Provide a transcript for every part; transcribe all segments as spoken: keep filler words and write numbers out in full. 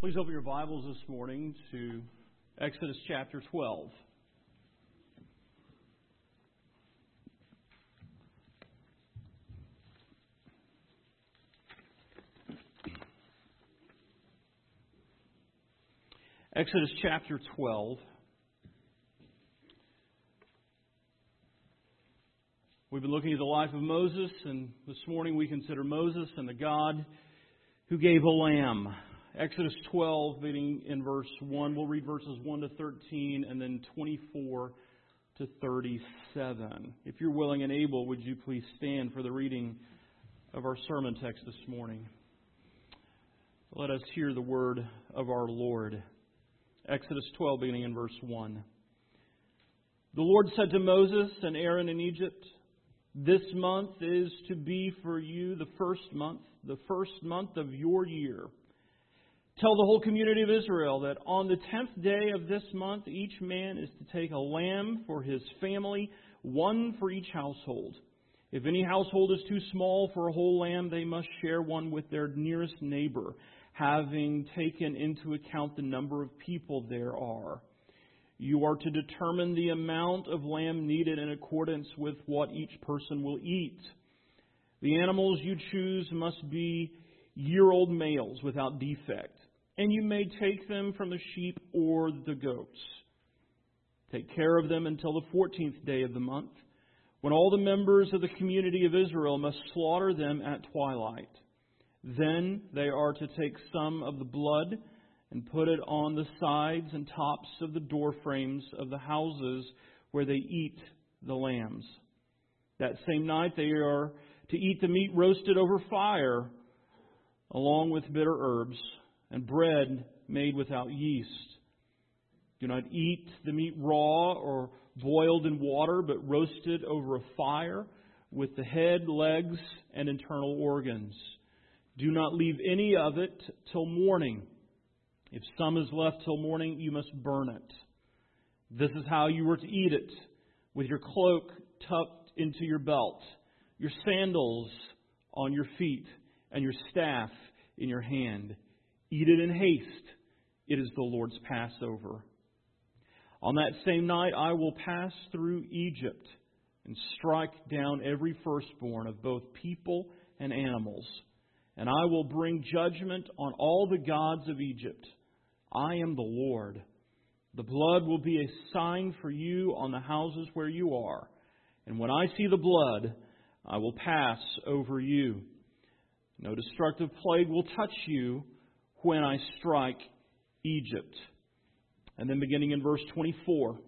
Please open your Bibles this morning to Exodus chapter twelve. Exodus chapter twelve. We've been looking at the life of Moses, and this morning we consider Moses and the God who gave a lamb. Exodus twelve, beginning in verse one. We'll read verses one to thirteen and then twenty-four to thirty-seven. If you're willing and able, would you please stand for the reading of our sermon text this morning? Let us hear the word of our Lord. Exodus twelve, beginning in verse one. The Lord said to Moses and Aaron in Egypt, "This month is to be for you the first month, the first month of your year. Tell the whole community of Israel that on the tenth day of this month, each man is to take a lamb for his family, one for each household. If any household is too small for a whole lamb, they must share one with their nearest neighbor, having taken into account the number of people there are. You are to determine the amount of lamb needed in accordance with what each person will eat. The animals you choose must be year-old males without defect, and you may take them from the sheep or the goats. Take care of them until the fourteenth day of the month, when all the members of the community of Israel must slaughter them at twilight. Then they are to take some of the blood and put it on the sides and tops of the door frames of the houses where they eat the lambs. That same night they are to eat the meat roasted over fire, along with bitter herbs and bread made without yeast. Do not eat the meat raw or boiled in water, but roasted over a fire with the head, legs, and internal organs. Do not leave any of it till morning. If some is left till morning, you must burn it. This is how you were to eat it, with your cloak tucked into your belt, your sandals on your feet, and your staff in your hand. Eat it in haste. It is the Lord's Passover. On that same night I will pass through Egypt and strike down every firstborn of both people and animals. And I will bring judgment on all the gods of Egypt. I am the Lord. The blood will be a sign for you on the houses where you are. And when I see the blood, I will pass over you. No destructive plague will touch you when I strike Egypt." And then beginning in verse twenty-four.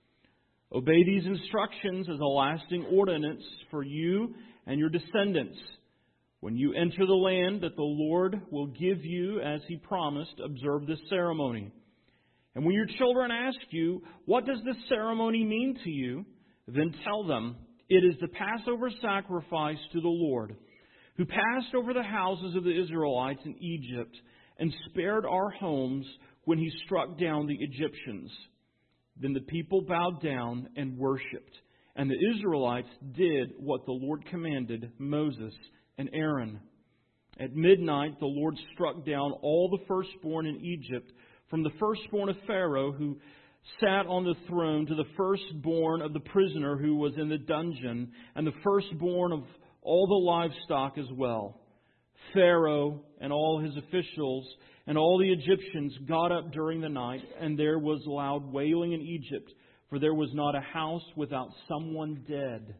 "Obey these instructions as a lasting ordinance for you and your descendants. When you enter the land that the Lord will give you as He promised, observe this ceremony. And when your children ask you, 'What does this ceremony mean to you?' then tell them, 'It is the Passover sacrifice to the Lord, who passed over the houses of the Israelites in Egypt and spared our homes when He struck down the Egyptians.' Then the people bowed down and worshipped, and the Israelites did what the Lord commanded Moses and Aaron. At midnight the Lord struck down all the firstborn in Egypt, from the firstborn of Pharaoh who sat on the throne to the firstborn of the prisoner who was in the dungeon, and the firstborn of all the livestock as well. Pharaoh and all his officials and all the Egyptians got up during the night, and there was loud wailing in Egypt, for there was not a house without someone dead.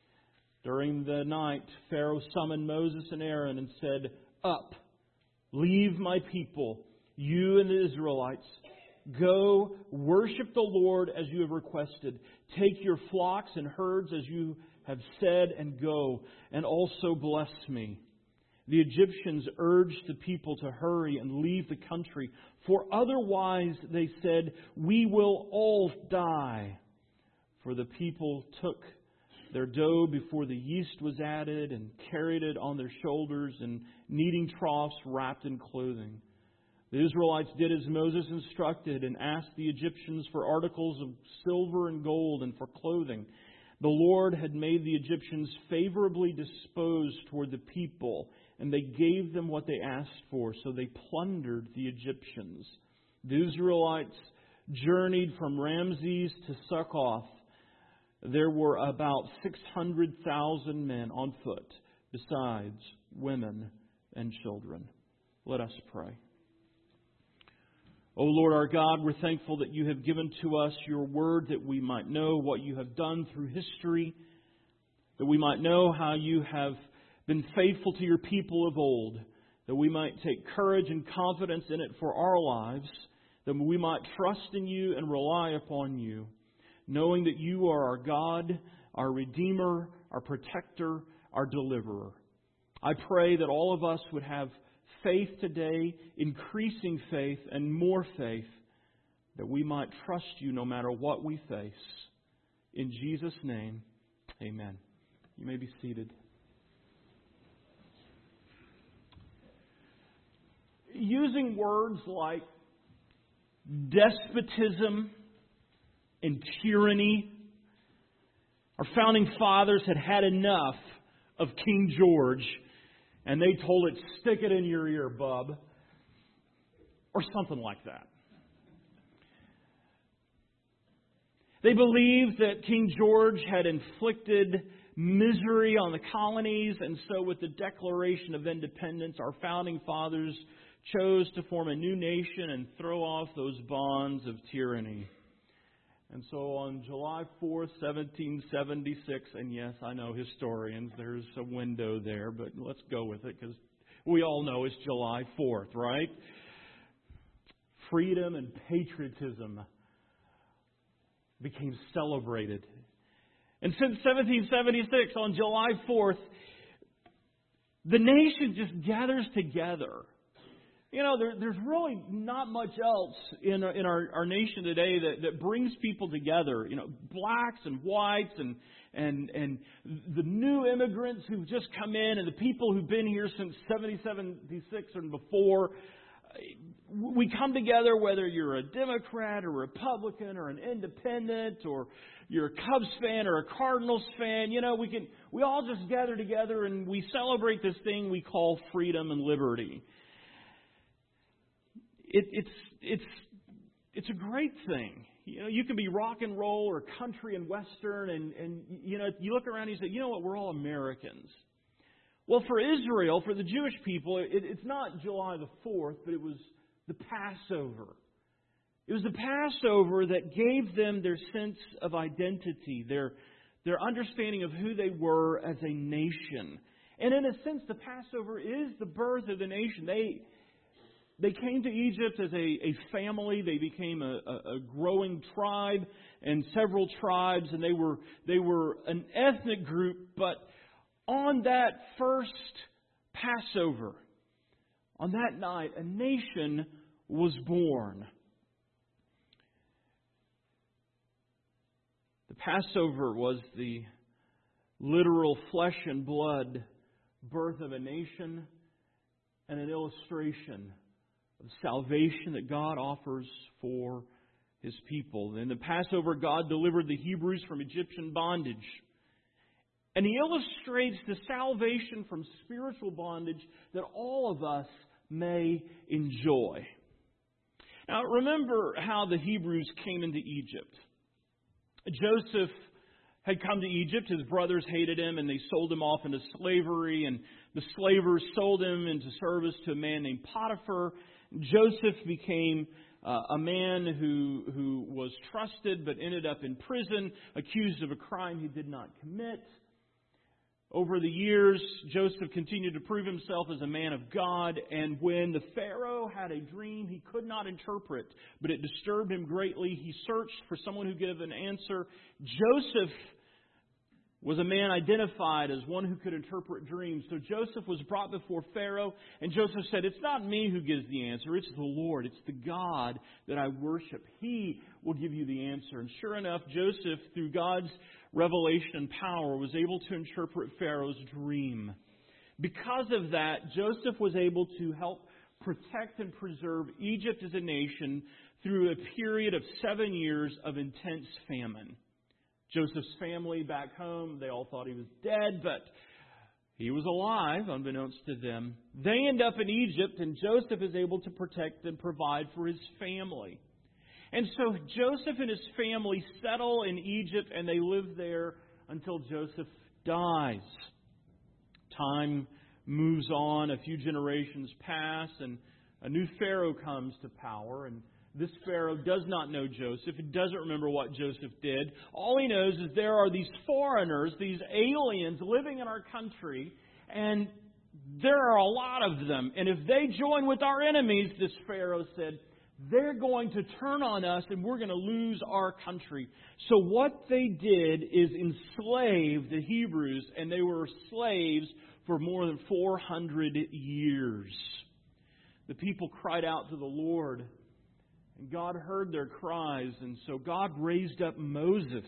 During the night, Pharaoh summoned Moses and Aaron and said, 'Up, leave my people, you and the Israelites. Go, worship the Lord as you have requested. Take your flocks and herds as you have said, and go, and also bless me.' The Egyptians urged the people to hurry and leave the country, for otherwise, they said, 'We will all die.' For the people took their dough before the yeast was added and carried it on their shoulders in kneading troughs wrapped in clothing. The Israelites did as Moses instructed and asked the Egyptians for articles of silver and gold and for clothing. The Lord had made the Egyptians favorably disposed toward the people, and they gave them what they asked for, so they plundered the Egyptians. The Israelites journeyed from Ramses to Succoth. There were about six hundred thousand men on foot, besides women and children. Let us pray. O Lord our God, we're thankful that you have given to us your word that we might know what you have done through history, that we might know how you have been faithful to your people of old, that we might take courage and confidence in it for our lives, that we might trust in you and rely upon you, knowing that you are our God, our Redeemer, our Protector, our Deliverer. I pray that all of us would have faith today, increasing faith and more faith, that we might trust you no matter what we face. In Jesus' name, amen. You may be seated. Using words like despotism and tyranny, our founding fathers had had enough of King George, and they told it, stick it in your ear, bub, or something like that. They believed that King George had inflicted misery on the colonies, and so with the Declaration of Independence, our founding fathers chose to form a new nation and throw off those bonds of tyranny. And so on July fourth, seventeen seventy-six, and yes, I know historians, there's a window there, but let's go with it because we all know it's July fourth, right? Freedom and patriotism became celebrated. And since seventeen seventy-six, on July fourth, the nation just gathers together. You know, there, there's really not much else in, in our, our nation today that, that brings people together. You know, blacks and whites and, and, and the new immigrants who've just come in and the people who've been here since seventy, seventy-six and before. We come together whether you're a Democrat or a Republican or an independent or you're a Cubs fan or a Cardinals fan. You know, we can we all just gather together and we celebrate this thing we call freedom and liberty. It, it's it's it's a great thing. You know, you can be rock and roll or country and western, and, and you know, you look around and you say, you know what, we're all Americans. Well, for Israel, for the Jewish people, it, it's not July the fourth, but it was the Passover. It was the Passover that gave them their sense of identity, their their understanding of who they were as a nation. And in a sense, the Passover is the birth of the nation. They They came to Egypt as a, a family. They became a, a, a growing tribe and several tribes, and they were they were an ethnic group. But on that first Passover, on that night, a nation was born. The Passover was the literal flesh and blood birth of a nation and an illustration of salvation that God offers for His people. In the Passover, God delivered the Hebrews from Egyptian bondage. And He illustrates the salvation from spiritual bondage that all of us may enjoy. Now, remember how the Hebrews came into Egypt. Joseph had come to Egypt. His brothers hated him, and they sold him off into slavery. And the slavers sold him into service to a man named Potiphar. Joseph became uh, a man who who was trusted but ended up in prison, accused of a crime he did not commit. Over the years, Joseph continued to prove himself as a man of God, and when the Pharaoh had a dream he could not interpret, but it disturbed him greatly, he searched for someone who gave an answer. Joseph was a man identified as one who could interpret dreams. So Joseph was brought before Pharaoh, and Joseph said, it's not me who gives the answer, it's the Lord, it's the God that I worship. He will give you the answer. And sure enough, Joseph, through God's revelation and power, was able to interpret Pharaoh's dream. Because of that, Joseph was able to help protect and preserve Egypt as a nation through a period of seven years of intense famine. Joseph's family back home, they all thought he was dead, but He was alive, unbeknownst to them. They end up in Egypt, and Joseph is able to protect and provide for his family. And so Joseph and his family settle in Egypt, and they live there until Joseph dies. Time moves on, a few generations pass, and a new Pharaoh comes to power, and this Pharaoh does not know Joseph. He doesn't remember what Joseph did. All he knows is there are these foreigners, these aliens living in our country, and there are a lot of them. And if they join with our enemies, this Pharaoh said, they're going to turn on us and we're going to lose our country. So what they did is enslave the Hebrews, and they were slaves for more than four hundred years. The people cried out to the Lord, and God heard their cries, and so God raised up Moses.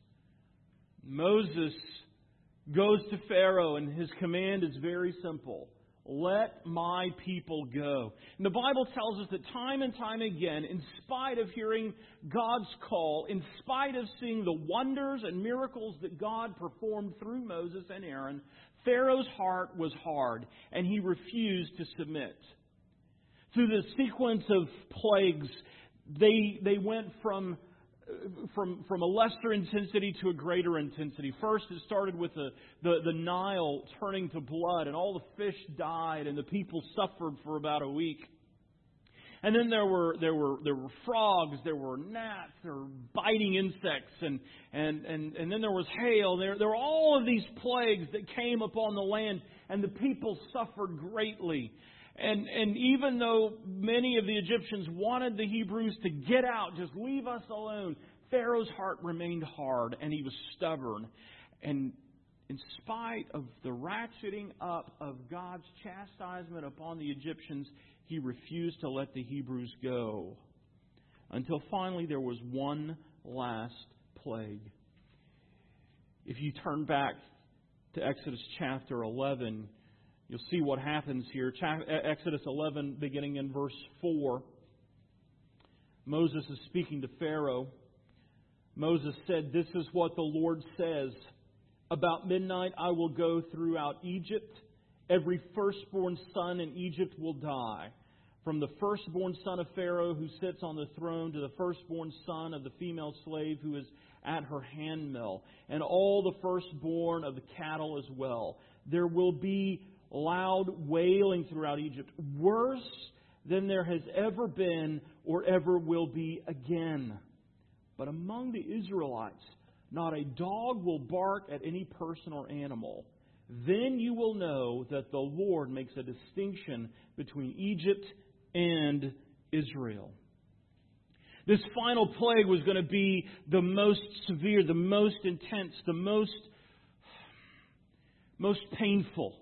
Moses goes to Pharaoh, and his command is very simple. Let my people go. And the Bible tells us that time and time again, in spite of hearing God's call, in spite of seeing the wonders and miracles that God performed through Moses and Aaron, Pharaoh's heart was hard, and he refused to submit. Through the sequence of plagues, they they went from from from a lesser intensity to a greater intensity. First, it started with the, the, the Nile turning to blood, and all the fish died, and the people suffered for about a week. And then there were there were there were frogs, there were gnats, there were biting insects, and and and, and then there was hail. There there were all of these plagues that came upon the land, and the people suffered greatly. And and even though many of the Egyptians wanted the Hebrews to get out, just leave us alone, Pharaoh's heart remained hard, and he was stubborn. And in spite of the ratcheting up of God's chastisement upon the Egyptians, he refused to let the Hebrews go. Until finally there was one last plague. If you turn back to Exodus chapter eleven, you'll see what happens here. Exodus eleven, beginning in verse four. Moses is speaking to Pharaoh. Moses said, "This is what the Lord says. About midnight I will go throughout Egypt. Every firstborn son in Egypt will die. From the firstborn son of Pharaoh who sits on the throne to the firstborn son of the female slave who is at her handmill, and all the firstborn of the cattle as well. There will be loud wailing throughout Egypt, worse than there has ever been or ever will be again. But among the Israelites, not a dog will bark at any person or animal. Then you will know that the Lord makes a distinction between Egypt and Israel." This final plague was going to be the most severe, the most intense, the most, most painful.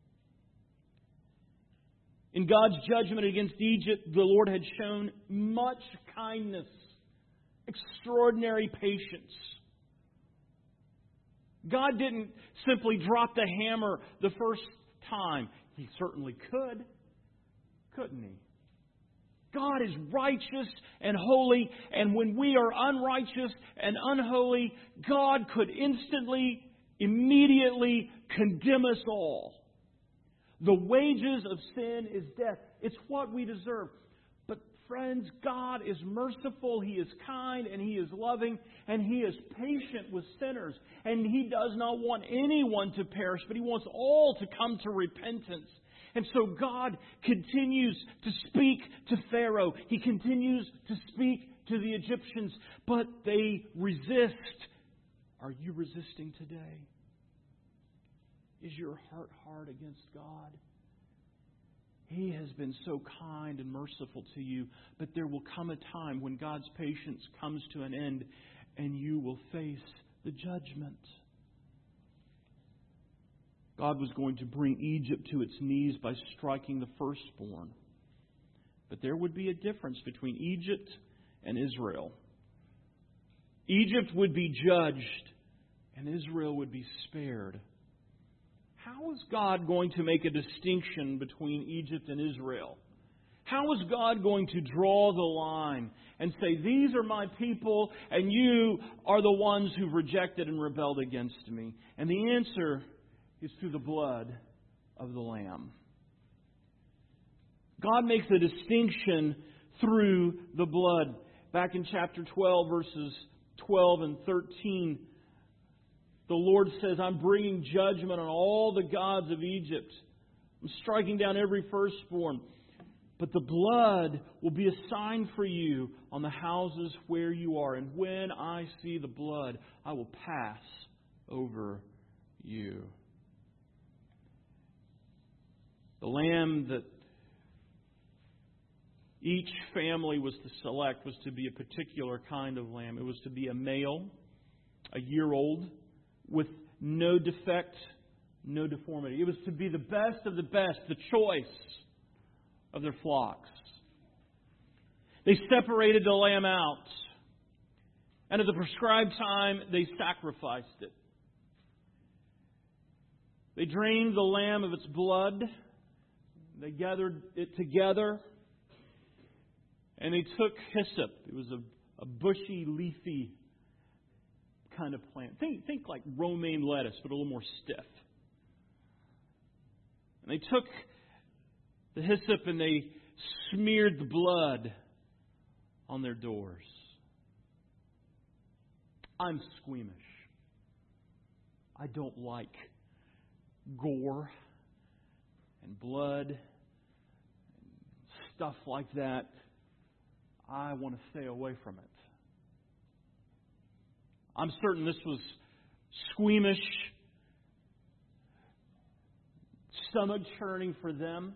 In God's judgment against Egypt, the Lord had shown much kindness, extraordinary patience. God didn't simply drop the hammer the first time. He certainly could, couldn't He? God is righteous and holy, and when we are unrighteous and unholy, God could instantly, immediately condemn us all. The wages of sin is death. It's what we deserve. But friends, God is merciful, He is kind, and He is loving, and He is patient with sinners. And He does not want anyone to perish, but He wants all to come to repentance. And so God continues to speak to Pharaoh. He continues to speak to the Egyptians, but they resist. Are you resisting today? Is your heart hard against God? He has been so kind and merciful to you, but there will come a time when God's patience comes to an end and you will face the judgment. God was going to bring Egypt to its knees by striking the firstborn. But there would be a difference between Egypt and Israel. Egypt would be judged and Israel would be spared. How is God going to make a distinction between Egypt and Israel? How is God going to draw the line and say, these are my people and you are the ones who've rejected and rebelled against me? And the answer is through the blood of the Lamb. God makes a distinction through the blood. Back in chapter twelve, verses twelve and thirteen, the Lord says, I'm bringing judgment on all the gods of Egypt. I'm striking down every firstborn. But the blood will be a sign for you on the houses where you are. And when I see the blood, I will pass over you. The lamb that each family was to select was to be a particular kind of lamb. It was to be a male, a year old, with no defect, no deformity. It was to be the best of the best, the choice of their flocks. They separated the lamb out, and at the prescribed time, they sacrificed it. They drained the lamb of its blood. They gathered it together, and they took hyssop. It was a, a bushy, leafy kind of plant. Think, think like romaine lettuce, but a little more stiff. And they took the hyssop and they smeared the blood on their doors. I'm squeamish. I don't like gore and blood and stuff like that. I want to stay away from it. I'm certain this was squeamish, stomach churning for them.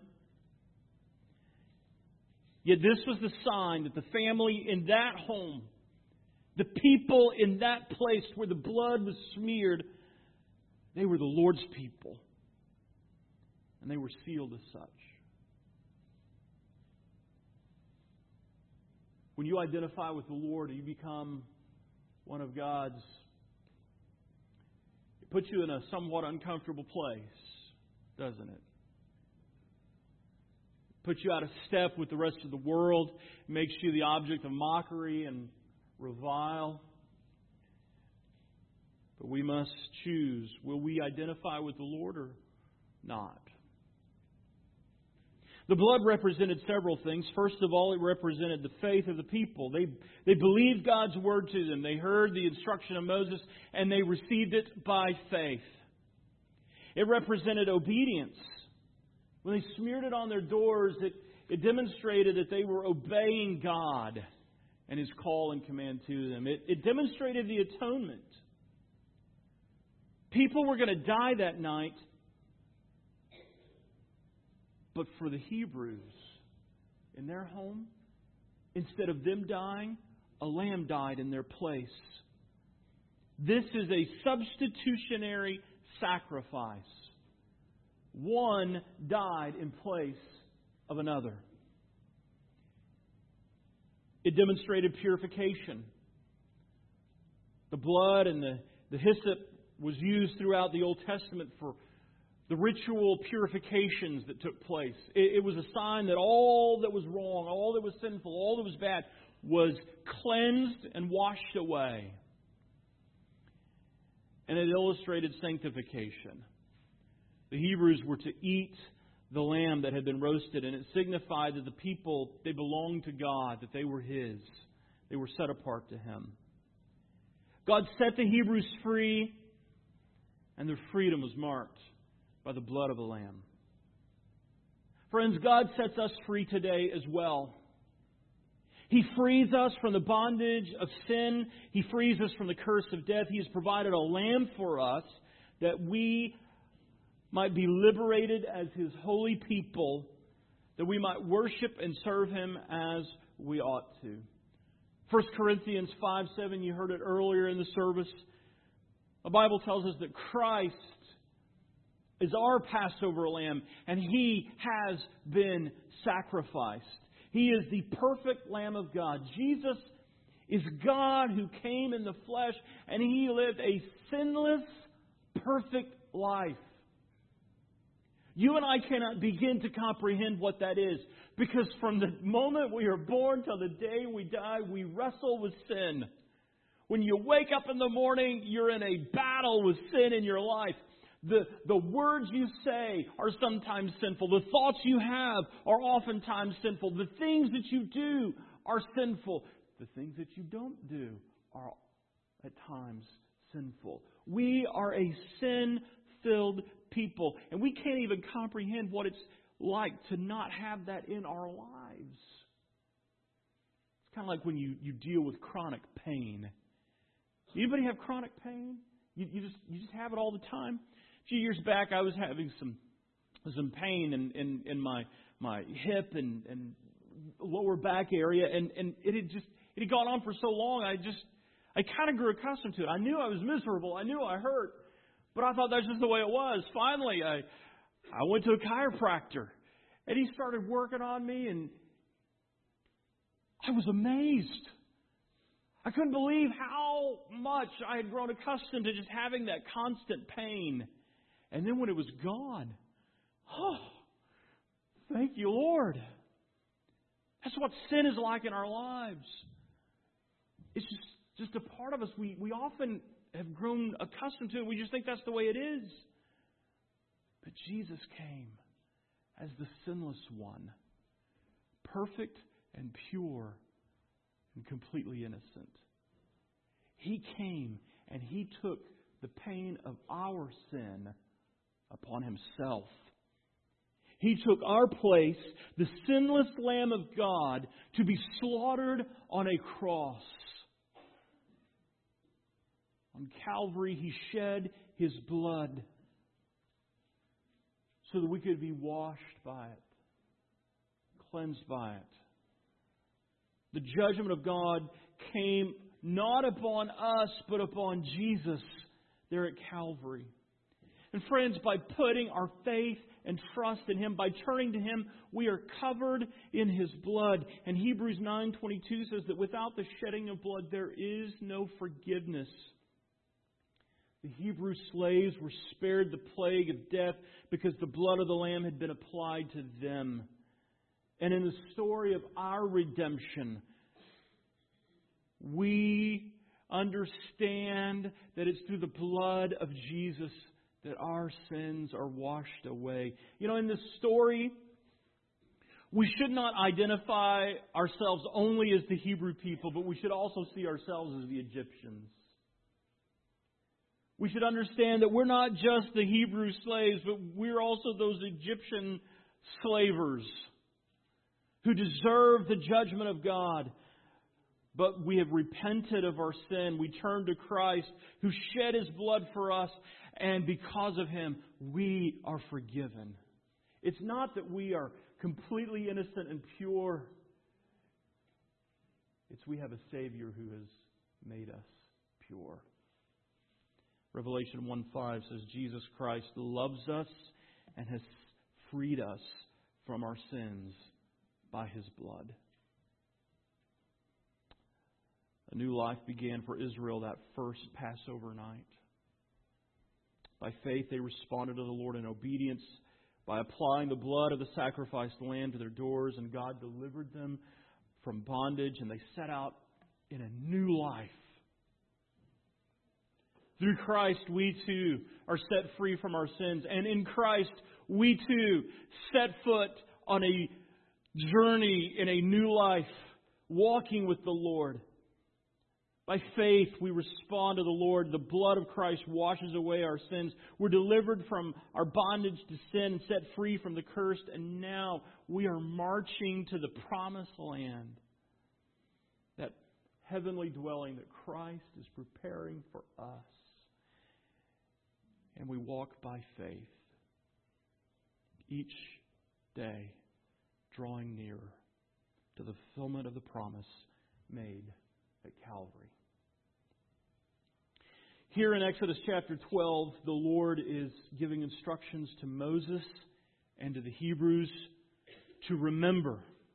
Yet this was the sign that the family in that home, the people in that place where the blood was smeared, they were the Lord's people. And they were sealed as such. When you identify with the Lord, you become one of God's. It puts you in a somewhat uncomfortable place, doesn't it? Puts you out of step with the rest of the world. It makes you the object of mockery and revile. But we must choose. Will we identify with the Lord or not? The blood represented several things. First of all, it represented the faith of the people. They, they believed God's word to them. They heard the instruction of Moses and they received it by faith. It represented obedience. When they smeared it on their doors, it, it demonstrated that they were obeying God and His call and command to them. It, it demonstrated the atonement. People were going to die that night, but for the Hebrews, in their home, instead of them dying, a lamb died in their place. This is a substitutionary sacrifice. One died in place of another. It demonstrated purification. The blood and the, the hyssop was used throughout the Old Testament for the ritual purifications that took place. It, it was a sign that all that was wrong, all that was sinful, all that was bad was cleansed and washed away. And it illustrated sanctification. The Hebrews were to eat the lamb that had been roasted, and it signified that the people, they belonged to God, that they were His. They were set apart to Him. God set the Hebrews free, and their freedom was marked by the blood of the Lamb. Friends, God sets us free today as well. He frees us from the bondage of sin. He frees us from the curse of death. He has provided a lamb for us that we might be liberated as His holy people, that we might worship and serve Him as we ought to. First Corinthians five seven, you heard it earlier in the service. The Bible tells us that Christ is our Passover lamb, and He has been sacrificed. He is the perfect Lamb of God. Jesus is God who came in the flesh, and He lived a sinless, perfect life. You and I cannot begin to comprehend what that is, because from the moment we are born till the day we die, we wrestle with sin. When you wake up in the morning, you're in a battle with sin in your life. The, the words you say are sometimes sinful. The thoughts you have are oftentimes sinful. The things that you do are sinful. The things that you don't do are at times sinful. We are a sin-filled people, and we can't even comprehend what it's like to not have that in our lives. It's kind of like when you, you deal with chronic pain. Anybody have chronic pain? You, you just you just have it all the time. A few years back, I was having some some pain in, in, in my my hip and, and lower back area, and, and it had just it had gone on for so long. I just I kind of grew accustomed to it. I knew I was miserable. I knew I hurt, but I thought that's just the way it was. Finally, I I went to a chiropractor, and he started working on me, and I was amazed. I couldn't believe how much I had grown accustomed to just having that constant pain. And then when it was gone, oh, thank you, Lord. That's what sin is like in our lives. It's just, just a part of us. We, we often have grown accustomed to it. We just think that's the way it is. But Jesus came as the sinless one, perfect and pure and completely innocent. He came and He took the pain of our sin upon Himself. He took our place, the sinless Lamb of God, to be slaughtered on a cross. On Calvary, He shed His blood so that we could be washed by it, cleansed by it. The judgment of God came not upon us, but upon Jesus there at Calvary. And friends, by putting our faith and trust in Him, by turning to Him, we are covered in His blood. And Hebrews nine twenty-two says that without the shedding of blood, there is no forgiveness. The Hebrew slaves were spared the plague of death because the blood of the Lamb had been applied to them. And in the story of our redemption, we understand that it's through the blood of Jesus that our sins are washed away. You know, in this story, we should not identify ourselves only as the Hebrew people, but we should also see ourselves as the Egyptians. We should understand that we're not just the Hebrew slaves, but we're also those Egyptian slavers who deserve the judgment of God. But we have repented of our sin. We turn to Christ, who shed His blood for us. And because of Him, we are forgiven. It's not that we are completely innocent and pure. It's we have a Savior who has made us pure. Revelation one five says Jesus Christ loves us and has freed us from our sins by His blood. A new life began for Israel that first Passover night. By faith, they responded to the Lord in obedience by applying the blood of the sacrificed lamb to their doors, and God delivered them from bondage, and they set out in a new life. Through Christ, we too are set free from our sins, and in Christ, we too set foot on a journey in a new life, walking with the Lord. By faith, we respond to the Lord. The blood of Christ washes away our sins. We're delivered from our bondage to sin and set free from the curse. And now we are marching to the promised land. That heavenly dwelling that Christ is preparing for us. And we walk by faith each day, drawing nearer to the fulfillment of the promise made at Calvary. Here in Exodus chapter twelve, the Lord is giving instructions to Moses and to the Hebrews to remember.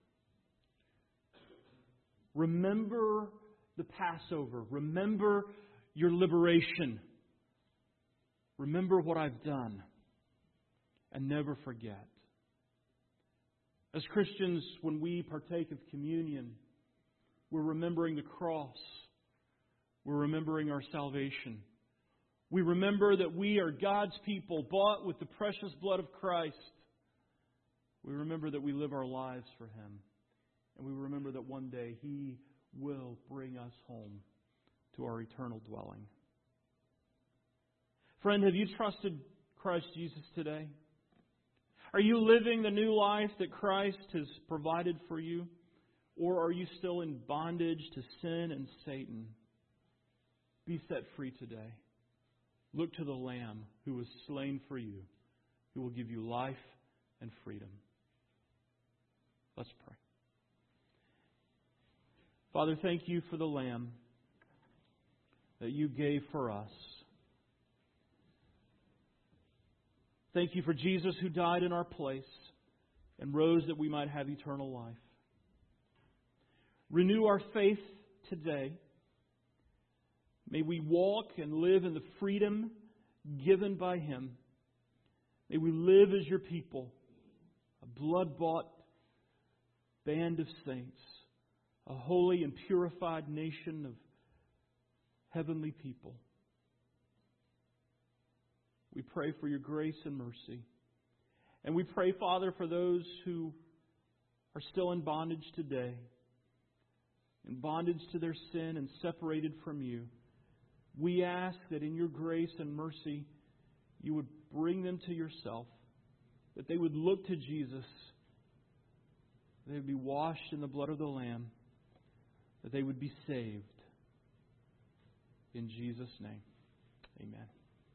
Remember the Passover. Remember your liberation. Remember what I've done. And never forget. As Christians, when we partake of communion, we're remembering the cross. We're remembering our salvation. We remember that we are God's people, bought with the precious blood of Christ. We remember that we live our lives for Him. And we remember that one day He will bring us home to our eternal dwelling. Friend, have you trusted Christ Jesus today? Are you living the new life that Christ has provided for you? Or are you still in bondage to sin and Satan? Be set free today. Look to the Lamb who was slain for you, who will give you life and freedom. Let's pray. Father, thank you for the Lamb that you gave for us. Thank you for Jesus who died in our place and rose that we might have eternal life. Renew our faith today. May we walk and live in the freedom given by Him. May we live as your people, a blood-bought band of saints, a holy and purified nation of heavenly people. We pray for your grace and mercy. And we pray, Father, for those who are still in bondage today, in bondage to their sin and separated from you. We ask that in your grace and mercy, you would bring them to yourself, that they would look to Jesus, that they would be washed in the blood of the Lamb, that they would be saved. In Jesus' name, amen.